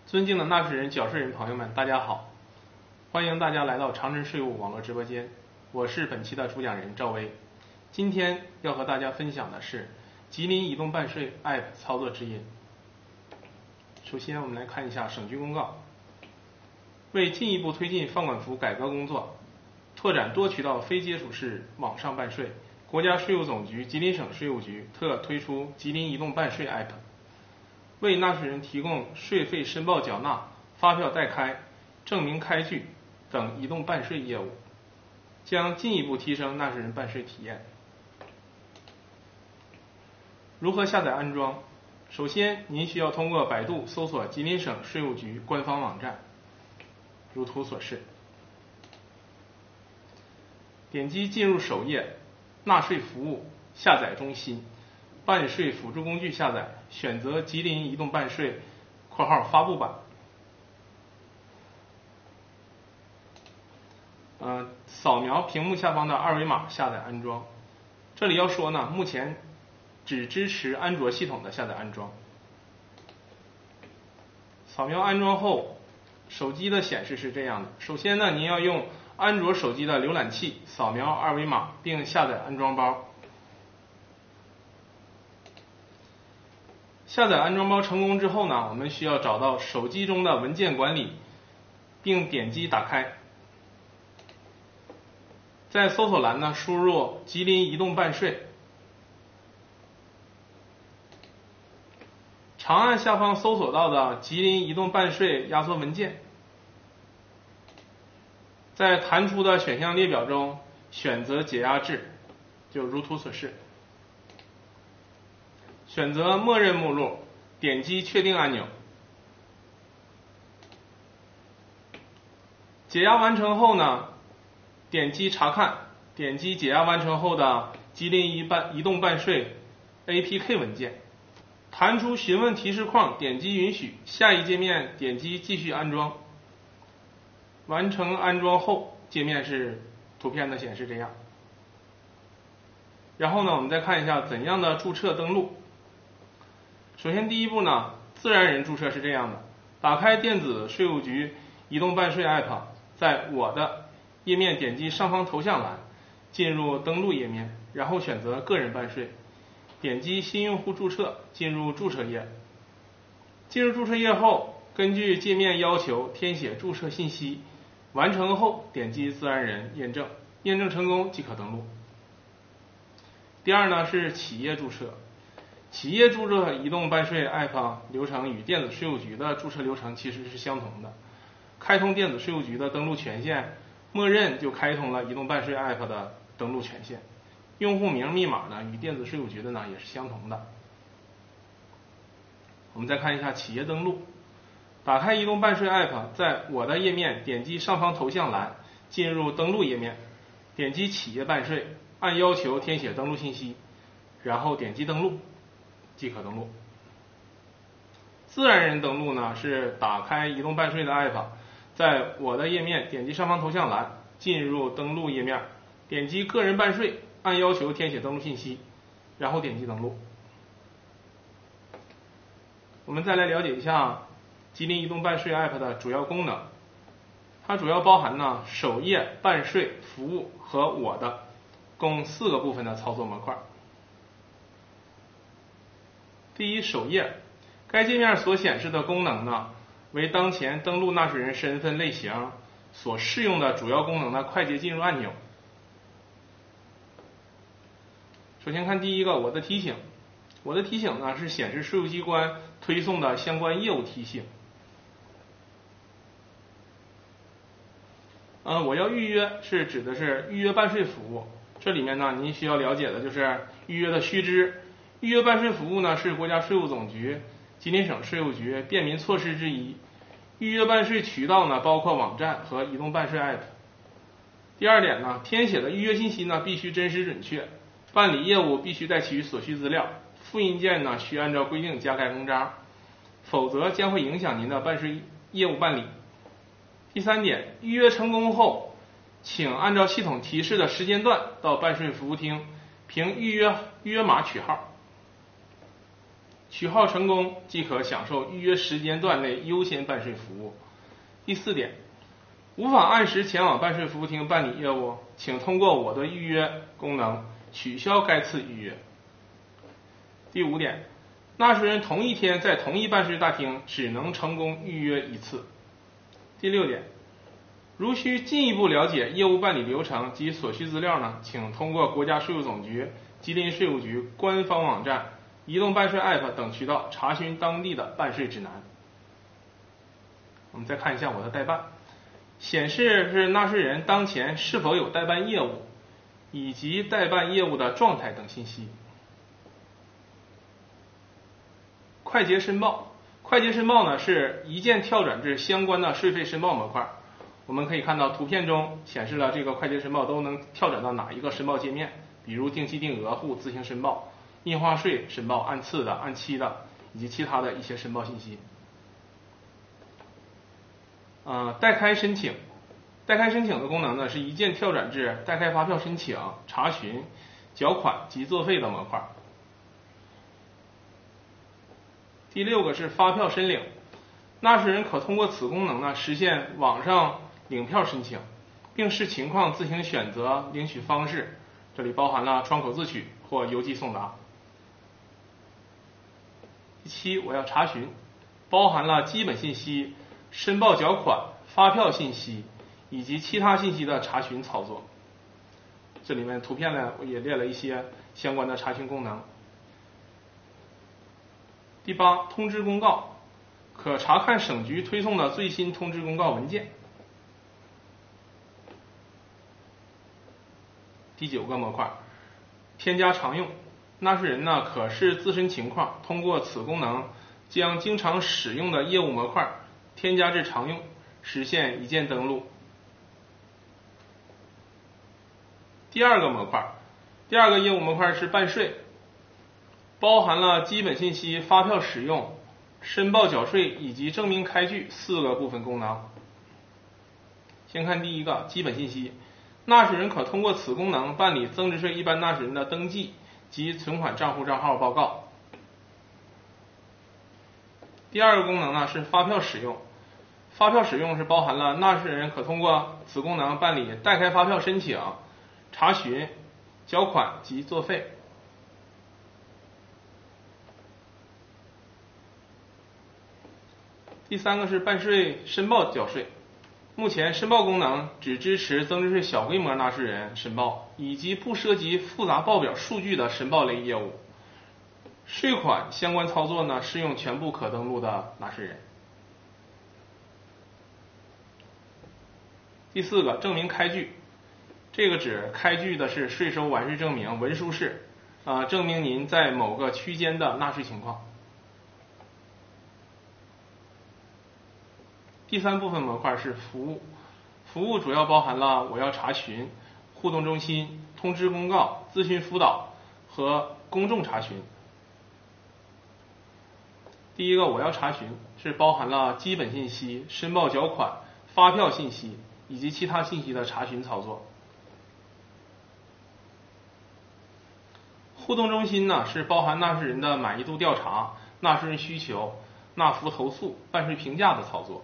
尊敬的纳税人、缴税人朋友们，大家好！欢迎大家来到长春税务网络直播间，我是本期的主讲人赵薇。今天要和大家分享的是吉林移动办税 App 操作指引。首先，我们来看一下省局公告。为进一步推进放管服改革工作，拓展多渠道非接触式网上办税，国家税务总局吉林省税务局特推出吉林移动办税 App。为纳税人提供税费申报缴纳、发票代开、证明开具等移动办税业务，将进一步提升纳税人办税体验。如何下载安装？首先，您需要通过百度搜索吉林省税务局官方网站，如图所示。点击进入首页，纳税服务下载中心。办税辅助工具下载，选择吉林移动办税（括号发布版）。扫描屏幕下方的二维码下载安装。这里要说呢，目前只支持安卓系统的下载安装。扫描安装后，手机的显示是这样的。首先呢，您要用安卓手机的浏览器扫描二维码，并下载安装包。下载安装包成功之后呢，我们需要找到手机中的文件管理，并点击打开。在搜索栏呢，输入吉林移动办税。长按下方搜索到的吉林移动办税压缩文件，在弹出的选项列表中选择解压制，就如图所示。选择默认目录，点击确定按钮。解压完成后呢，点击查看，点击解压完成后的吉林移动办税 APK 文件，弹出询问提示框，点击允许，下一界面点击继续安装。完成安装后，界面是图片的显示这样。然后呢，我们再看一下怎样的注册登录。首先第一步呢，自然人注册是这样的：打开电子税务局移动办税 App， 在我的页面点击上方头像栏，进入登录页面，然后选择个人办税，点击新用户注册，进入注册页。进入注册页后，根据界面要求填写注册信息，完成后点击自然人验证，验证成功即可登录。第二呢是企业注册。企业注册移动办税 App 流程与电子税务局的注册流程其实是相同的。开通电子税务局的登录权限，默认就开通了移动办税 App 的登录权限。用户名密码呢与电子税务局的呢也是相同的。我们再看一下企业登录。打开移动办税 App， 在我的页面点击上方头像栏，进入登录页面，点击企业办税，按要求填写登录信息，然后点击登录即可登录。自然人登录呢是打开移动办税的 App， 在我的页面点击上方头像栏，进入登录页面，点击个人办税，按要求填写登录信息，然后点击登录。我们再来了解一下吉林移动办税 App 的主要功能。它主要包含呢首页、办税、服务和我的共4个部分的操作模块。第一，首页，该界面所显示的功能呢，为当前登录纳税人身份类型所适用的主要功能的快捷进入按钮。首先看第一个，我的提醒。我的提醒呢是显示税务机关推送的相关业务提醒。我要预约是指的是预约办税服务。这里面呢，您需要了解的就是预约的须知。预约办税服务呢是国家税务总局、吉林省税务局便民措施之一。预约办税渠道呢包括网站和移动办税 App。第二点呢，填写的预约信息呢必须真实准确，办理业务必须带齐所需资料，复印件呢需按照规定加盖公章，否则将会影响您的办税业务办理。第三点，预约成功后，请按照系统提示的时间段到办税服务厅，凭预约码取号。 取号成功即可享受预约时间段内优先办税服务。第4点，无法按时前往办税服务厅办理业务，请通过我的预约功能取消该次预约。第5点，纳税人同一天在同一办税大厅只能成功预约一次。第6点，如需进一步了解业务办理流程及所需资料呢，请通过国家税务总局、吉林税务局官方网站、移动办税 App 等渠道查询当地的办税指南。我们再看一下我的代办，显示是纳税人当前是否有代办业务，以及代办业务的状态等信息。快捷申报，快捷申报呢是一键跳转至相关的税费申报模块。我们可以看到图片中显示了这个快捷申报都能跳转到哪一个申报界面，比如定期定额户自行申报、印花税申报按次的、按期的，以及其他的一些申报信息。代开申请，代开申请的功能呢是一键跳转至代开发票申请、查询、缴款及作废的模块。第6个是发票申领，纳税人可通过此功能呢实现网上领票申请，并视情况自行选择领取方式，这里包含了窗口自取或邮寄送达。第7，我要查询，包含了基本信息、申报缴款、发票信息以及其他信息的查询操作。这里面图片呢我也列了一些相关的查询功能。第8，通知公告，可查看省局推送的最新通知公告文件。第9个模块，添加常用，纳税人呢可视自身情况，通过此功能将经常使用的业务模块添加至常用，实现一键登录。第2个模块，第2个业务模块是办税，包含了基本信息、发票使用、申报缴税以及证明开具4个部分功能。先看第1个基本信息，纳税人可通过此功能办理增值税一般纳税人的登记及存款账户账号报告。第2个功能呢是发票使用，发票使用是包含了纳税人可通过此功能办理代开发票申请、查询、缴款及作废。第3个是办税申报缴税，目前申报功能只支持增值税小规模纳税人申报，以及不涉及复杂报表数据的申报类业务。税款相关操作呢适用全部可登录的纳税人。第4个证明开具，这个指开具的是税收完税证明文书式，证明您在某个区间的纳税情况。第3部分模块是服务，服务主要包含了我要查询、互动中心、通知公告、咨询辅导和公众查询。第1个我要查询是包含了基本信息、申报缴款、发票信息以及其他信息的查询操作。互动中心呢是包含纳税人的满意度调查、纳税人需求、纳服投诉、办税评价的操作。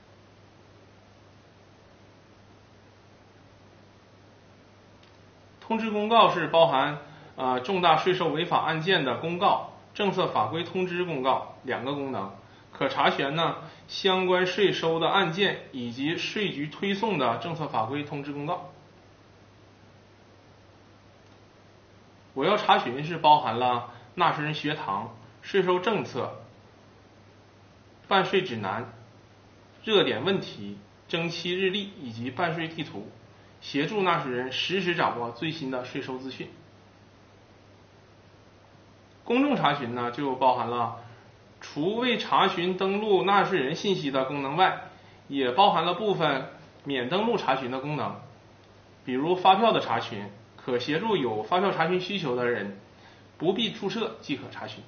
通知公告是包含重大税收违法案件的公告、政策法规通知公告2个功能，可查询呢相关税收的案件以及税局推送的政策法规通知公告。我要查询是包含了纳税人学堂、税收政策、办税指南、热点问题、征期日历以及办税地图，协助纳税人实时掌握最新的税收资讯。公众查询呢就包含了除未查询登录纳税人信息的功能外，也包含了部分免登录查询的功能，比如发票的查询，可协助有发票查询需求的人不必注册即可查询。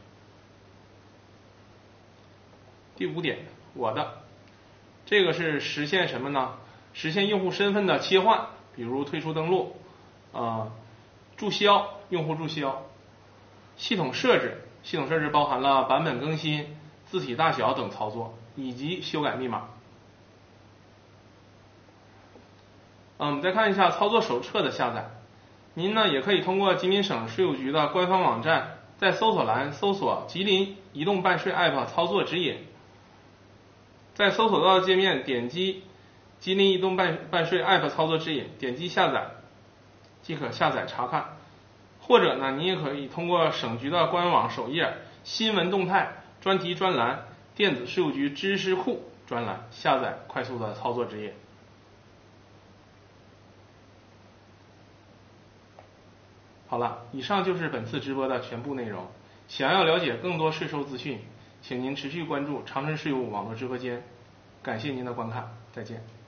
第5点，我的这个是实现什么呢？实现用户身份的切换，比如退出登录、注销用户注销、系统设置系统设置包含了版本更新、字体大小等操作，以及修改密码。我们再看一下操作手册的下载。您呢也可以通过吉林省税务局的官方网站，在搜索栏搜索吉林移动办税 App 操作指引，在搜索到的界面点击吉林移动办税 App 操作指引，点击下载，即可下载查看。或者呢，您也可以通过省局的官网首页新闻动态专题专栏电子税务局知识库专栏下载快速的操作指引。好了，以上就是本次直播的全部内容。想要了解更多税收资讯，请您持续关注长春税务网络直播间。感谢您的观看，再见。